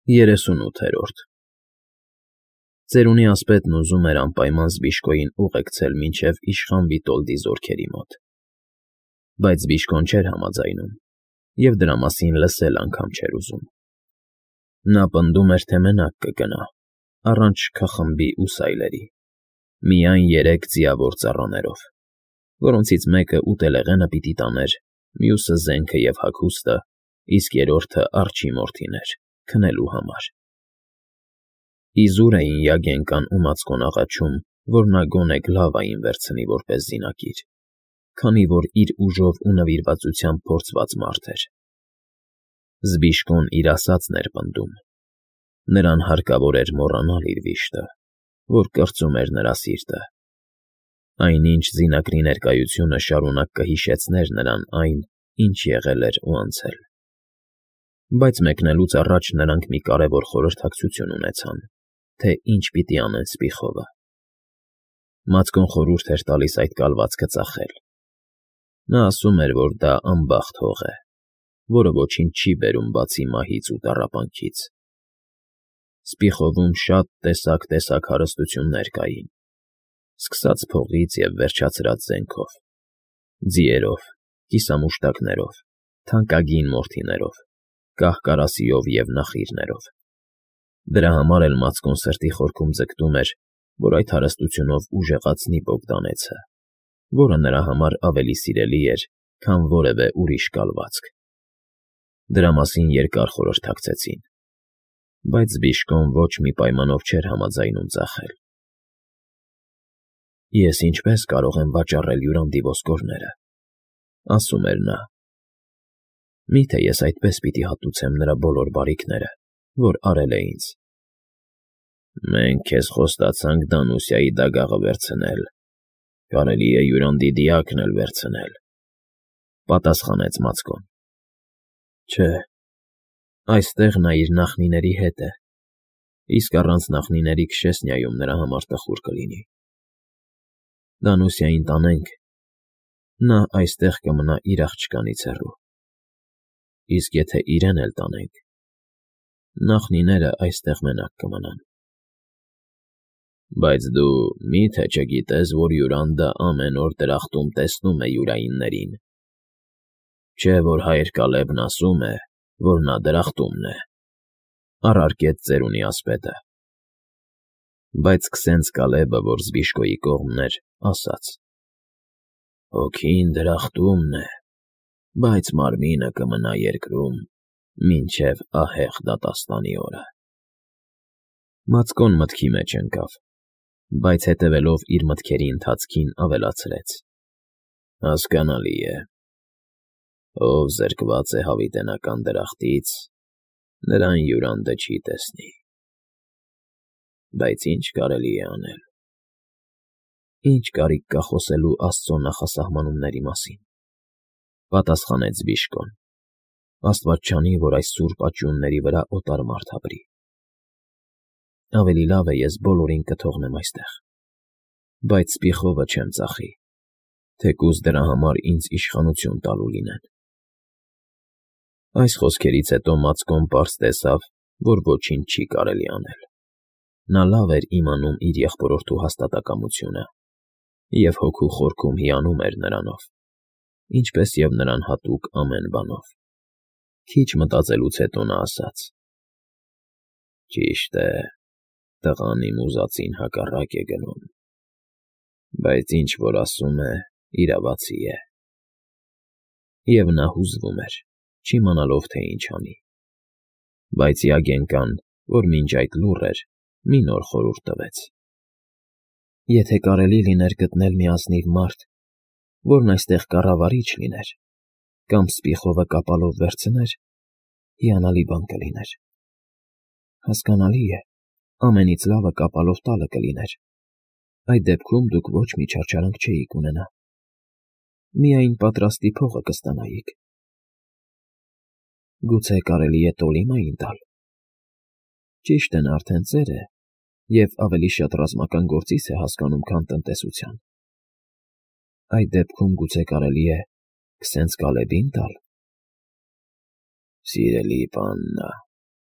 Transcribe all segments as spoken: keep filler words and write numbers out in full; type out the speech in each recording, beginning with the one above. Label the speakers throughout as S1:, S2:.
S1: Երեսունութերորդ Ծերունի ասպետն ուզում էր անպայման Զբիշկոյին ուղեկցել մինչև իշխան Վիտոլդի զորքերի մոտ, բայց Զբիշկոն չէր համաձայնում և դրա մասին լսել անգամ չէր ուզում. նա պնդում էր, թե մենակ կգնա, առանց չքախմբի ու սայլերի, միայն երեք ձիավոր ծառաներով, որոնցից մեկը ուտելեղենը պիտի տաներ, մյուսը զենքը և հագուստը, իսկ երրորդը արջի մորթին էր, քնելու համար։ Իզուր էին Յագենկան ու Մացկոն աղաչում, որ նա գոնե Գլավային վերցնի որպես զինակիր, քանի որ իր ուժով ու նվիրվածությամբ փորձված մարդ էր։ Զբիշկոն իր ասածն էր պնդում. նրան հարկավոր էր մոռանալ իր վիշտը, որ կրծում էր նրա սիրտը, այնինչ զինակրի ներկայությունը շարունակ կհիշեցներ նրան այն, ինչ եղել էր ու անցել։ Բայց մեկնելուց առաջ նրանք մի կարևոր խորհրդակցություն ունեցան, թե ինչ պիտի անեն Սպիխովը։ Մացկոն խորհուրդ էր տալիս այդ կալվածքը ծախել։ Նա ասում էր, որ դա անբախտ հող է, որը ոչինչ չի բերում բացի մահից ու տառապանքից։ Սպիխովում շատ տեսակ֊տեսակ հարստություններ կային, սկսած փողից և վերջացրած զենքով, ձիերով, կիսամուշտակներով, թանկագին մորթիներով, կահ֊կարասիով և նախիրներով։ Դրա համար էլ Մացկոն սրտի խորքում ձգտում էր, որ այդ հարստությունով ուժեղացնի Բոգդանեցը, որը նրա համար ավելի սիրելի էր, քան որևէ ուրիշ կալվածք։ Դրա մասին երկար խորհրդակցեցին, բայց Զբիշկոն ոչ մի պայմանով չէր համաձայնում ծախել։ «Ես ինչպե՞ս կարող եմ վաճառել Յուրանդի ոսկորները,֊ ասում էր նա,֊ մի՞թե ես այդպես պիտի հատուցեմ նրա բոլոր բարիքները, որ արել է ինձ»։ «Մենք քեզ խոստացանք Դանուսիայի դագաղը վերցնել, կարելի է Յուրանդի դիակն էլ վերցնել,֊ պատասխանեց Մացկոն։ Չէ, այստեղ նա իր նախնիների հետ է, իսկ առանց նախնիների Քշեսնիայում նրա համար տխուր կլինի։ Դանուսիային տանենք, նա այստեղ կմնա իր աղջկանից հեռու, իսկ եթե իրեն էլ տանենք, նախնիները այստեղ մենակ կմնան»։ «Բայց դու մի՞թե չգիտես, որ Յուրանդը ամեն օր դրախտում տեսնում է յուրայիններին։ Չէ՞ որ հայր Կալեբն ասում է, որ նա դրախտումն է,֊ առարկեց ծերունի ասպետը։ Բայց քսենց Կալեբը, որ Զբիշկոյի կողմն էր, ասաց. «Հոգին դրախտումն է, բայց մարմինը կմնա երկրում մինչև ահեղ դատաստանի օրը»։ Մացկոն մտքի մեջ ընկավ, բայց հետևելով իր մտքերի ընթացքին ավելացրեց. «Հասկանալի է. ով զրկված է հավիտենական դրախտից, նրան Յուրանդը չի տեսնի։ Բայց ի՞նչ կարելի է անել»։ «Ի՞նչ կարիք կա խոսելու Աստծո նախասահմանումների մասին,֊ պատասխանեց Զբիշկոն,֊ աստված չանի, որ այս սուրբ աճյունների վրա օտար մարդ ապրի։ Ավելի լավ է ես բոլորին կթողնեմ այստեղ, բայց Սպիխովը չեմ ծախի, թեկուզ դրա համար ինձ իշխանություն տալու լինեն»։ Այս խոսքերից հետո Մացկոն պարզ տեսավ, որ ոչինչ չի կարելի անել։ Նա լավ էր իմանում իր եղբորորդու հաստատակամությունը և հոգու խորքում հիանում էր նրանով, ինչպես և նրան հատուկ ամեն բանով։ Քիչ մտածելուց հետո նա ասաց. «Ճիշտ է, տղան իմ ուզածին հակառակ է գնում, բայց ինչ որ ասում է, իրավացի է»։ Եվ նա հուզվում էր, չիմանալով, թե ինչ անի։ Բայց Յագենկան, որ մինչ այդ լուռ էր, մի նոր խորհուրդ տվեց. «Եթե կարելի լիներ գտնել մի ազնիվ մարդ, որն այստեղ կառավարիչ լիներ, կամ Սպիխովը կապալով վերցներ, հիանալի բան կլիներ։ Հասկանալի է, ամենից լավը կապալով տալը կլիներ, այդ դեպքում դուք ոչ մի չարչարանք չէիք ունենա, միայն պատրաստի փողը կստանայիք։ Գուցե կարելի է Տոլիմային տալ։ Ճիշտ է, նա արդեն ծեր է և ավելի շատ ռազմական գործից է հասկանում, քան տնտեսության։ Այդ դեպքում գուցե կարելի է քսենց Կալեբին տալ»։ «Սիրելի պաննա,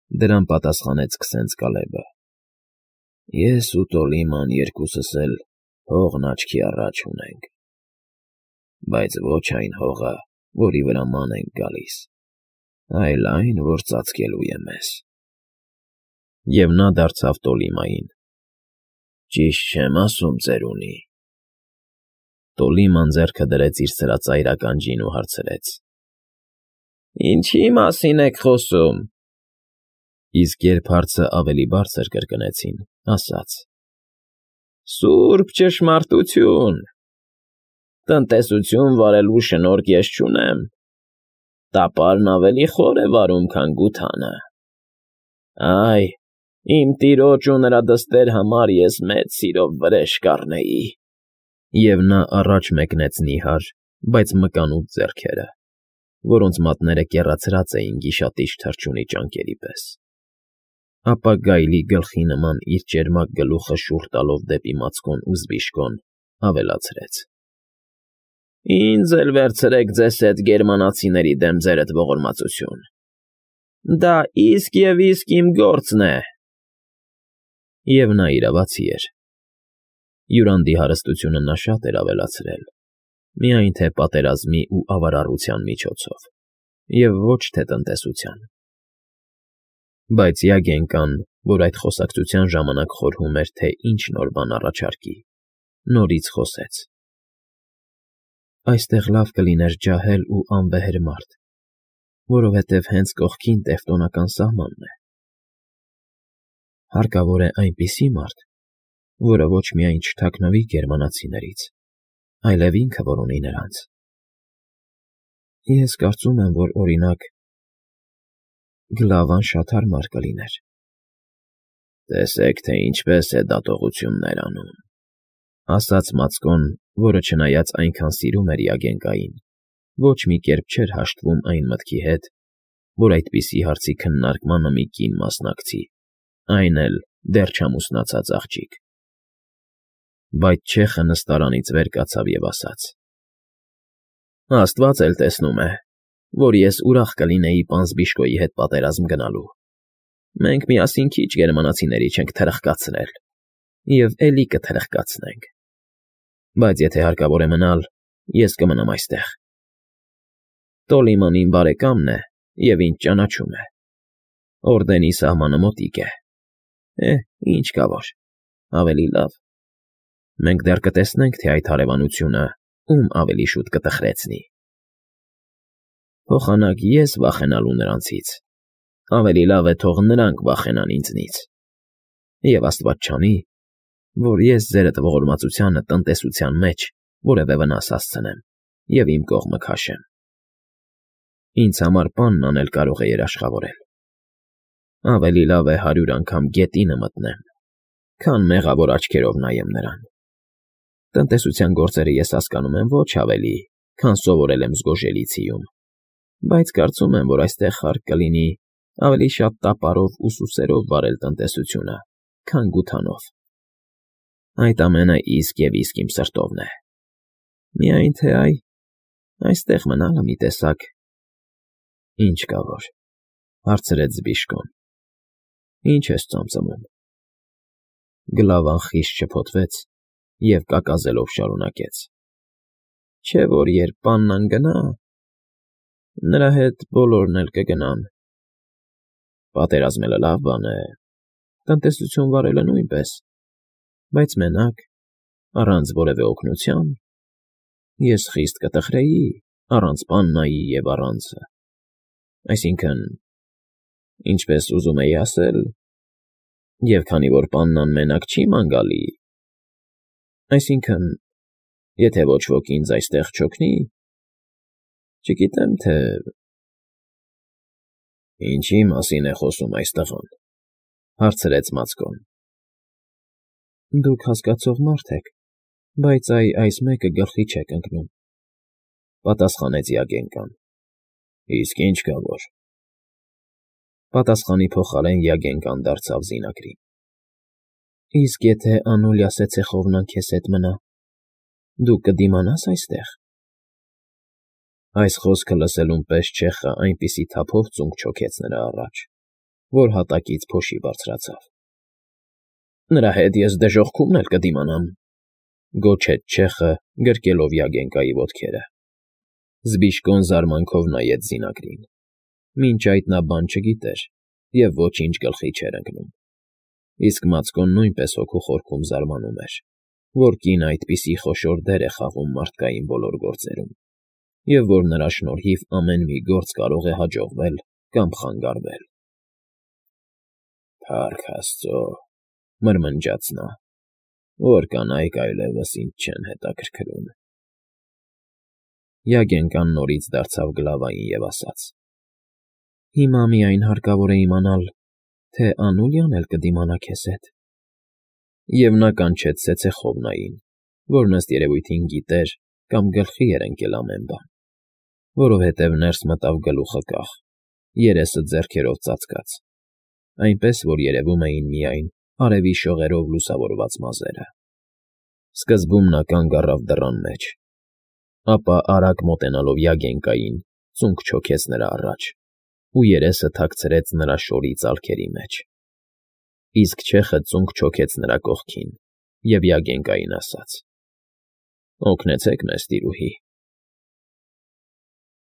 S1: Դրան պատասխանեց քսենց Կալեբը։ Ես ու Տոլիման երկուսս էլ հողն աչքի առաջ ունենք, բայց ոչ այն հողը, որի վրա ման ենք գալիս, այլ այն, որ ծածկելու է մեզ։ Եվ նա դարձավ Տոլիմային. Ճիշտ չեմ ասում, ծերունի։ Տոլիման ձեռքը դրեց իր սրածայր ականջին ու հարցրեց. Ինչի՞ մասին եք խոսում։ Իսկ երբ հարցը ավելի բարձր կրկնեցին, ասաց. Սուրբ ճշմարտություն։ Տնտեսություն վարելու շնորհք ես չունեմ։ Տապարն ավելի խոր է վարում, քան գութանը։ Այ, իմ տիրոջ ու նրա դստեր համար ես մեծ սիրով վրեժ կառնեի։ Եվ նա առաջ մեկնեց նիհար, բայց մկանուտ ձեռքերը, որոնց մատները կեռացրած էին գիշատիչ թռչունի ճանկերի պես։ Ապա գայլի գլխի նման իր ճերմակ գլուխը շուռ տալով դեպի Մացկոն ու Զբիշկոն, ավելացրեց. Ինձ էլ վերցրեք ձեզ հետ գերմանացիների դեմ ձերդ ողորմածություն։ Դա իսկ և իսկ իմ գործն է։ Եվ նա իրավացի էր։ Յուրանդի հարստությունը նա շատ էր ավելացրել, միայն թե պատերազմի ու ավարառության միջոցով, և ոչ թե տնտեսության։ Բայց Յագենկան, որ այդ խոսակցության ժամանակ խորհում էր, թե ինչ նոր բան առաջարկի, նորից խոսեց. Այստեղ լավ կլիներ ջահել ու անվեհեր մարդ, որովհետև հենց կողքին տևտոնական սահմանն է։ Հարկավոր է այնպիսի մարդ, որը ոչ միայն չթաքնվի գերմանացիներից, այլև ինքը որոնի նրանց։ Ես կարծում եմ, որ օրինակ Գլավան շատ հարմար կլիներ։ Տեսեք, թե ինչպես է դատողություններ անում, ասաց Մացկոն, որը չնայած այնքան սիրում էր Յագենկային, ոչ մի կերպ չէր հաշտվում այն մտքի հետ, որ այդպիսի հարցի քննարկմանը մի կին մասնակցի, այն էլ դեռ չամուսնացած աղջիկ։ Բայց չեխը նստարանից վեր կացավ և ասաց. Աստված էլ տեսնում է, որ ես ուրախ կլինեի պան Զբիշկոյի հետ պատերազմ գնալու։ Մենք միասին քիչ գերմանացիների չենք թրխկացրել, և էլի կթրխկացնենք։ Բայց եթե հարկավոր է մնալ, ես կմնամ այստեղ։ Տոլիման իմ բարեկամն է և ինձ ճանաչում է։ Օրդենի սահմանը մոտիկ է։ Է, ինչ կա որ, ավելի լավ։ Մենք դեռ կտեսնենք, թե այդ հարևանությունը ում ավելի շուտ կտխրեցնի։ Փոխանակ ես վախենալու նրանցից, ավելի լավ է թող նրանք վախենան ինձնից։ Եվ աստված չանի, որ ես ձերդ ողորմածությանը տնտեսության մեջ որևէ վնաս հասցնեմ և իմ կողմը քաշեմ։ Ինձ համար պանն անել կարող է երաշխավորել։ Ավելի լավ է հարյուր անգամ գետինը մտնեմ, քան մեղավոր աչքերով նայեմ նրան։ Տնտեսության գործերը ես հասկանում եմ ոչ ավելի, քան սովորել եմ Զգոժելիցիում, բայց կարծում եմ, որ այստեղ հարկ կլինի ավելի շատ տապարով ու սուսերով վարել տնտեսությունը, քան գութանով։ Այդ ամենը իսկ և իսկ իմ սրտովն է։ Միայն թե այ, այստեղ մնալը մի տեսակ… Ինչ կա որ, հարցրեց Զբիշկոն։ Ինչ ես ծամծմում։ Գլավան խիստ շփոթվեց և կակազելով շարունակեց. Չէ՞ որ երբ պաննան գնա, նրա հետ բոլորն էլ կգնան։ Պատերազմելը լավ բան է, տնտեսություն վարելը նույնպես, բայց մենակ, առանց որևէ օգնության, ես խիստ կտխրեի, առանց պաննայի և առանց… Այսինքն, ինչպես ուզում էի ասել, և քանի որ պաննան մենակ չի ման գալի… Այսինքն, եթե ոչ ոք ինձ այստեղ չօգնի… Չգիտեմ, թե… Ինչի՞ մասին է խոսում այս տղան, հարցրեց Մացկոն։ Դուք հասկացող մարդ եք, բայց այ այս մեկը գլխի չեք ընկնում, պատասխանեց Յագենկան։ Իսկ ինչ կա որ… Պատասխանի փոխարեն Յագենկան դարձավ Զինակրին։ Իսկ եթե Անուլիա Սեցեխովնան քեզ հետ մնա, դու կդիմանա՞ս այստեղ։ Այս խոսքը լսելուն պես չեխը այնպիսի թափով ծունկ չոքեց նրա առաջ, որ հատակից փոշի բարձրացավ։ Նրա հետ ես դժոխքումն էլ կդիմանամ, գոչեց չեխը, գրկելով Յագենկայի ոտքերը։ Զբիշկոն զարմանքով նայեց զինակրին։ Մինչ այդ նա բան չգիտեր և ոչինչ գլխի չէր ընկնում։ Իսկ Մացկոն նույնպես հոգու խորքում զարմանում էր, որ կինը այդպիսի խոշոր դեր է խաղում մարդկային բոլոր գործերում, և որ նրա շնորհիվ ամեն մի գործ կարող է հաջողվել կամ խանգարվել։ Փառք աստծո, մրմնջաց նա, որ կանայք այլևս ինձ չեն հետաքրքրում։ Յագենկան նորից դարձավ գլավային և ասաց. Հիմա միայն հարկավոր է իմանալ, թե Անուլիան էլ կդիմանա քեզ հետ։ Եվ նա կանչեց ծեծեխովնային, որ ըստ երևույթին գիտեր կամ գլխի էր ընկել ամեն բան, որովհետև ներս մտավ գլուխը կախ, երեսը ձեռքերով ծածկած, այնպես որ երևում էին միայն արևի շողերով լուսավորված մազերը։ Սկզբում նա կանգ առավ դռան մեջ, ապա արագ մոտենալով Յագենկային, ծունկ չոքեց նրա առաջ ու երեսը թաքցրեց նրա շորի ծալքերի մեջ։ Իսկ չեխը ծունկ չոքեց նրա կողքին և Յագենկային ասաց. Օգնեցեք մեզ, տիրուհի։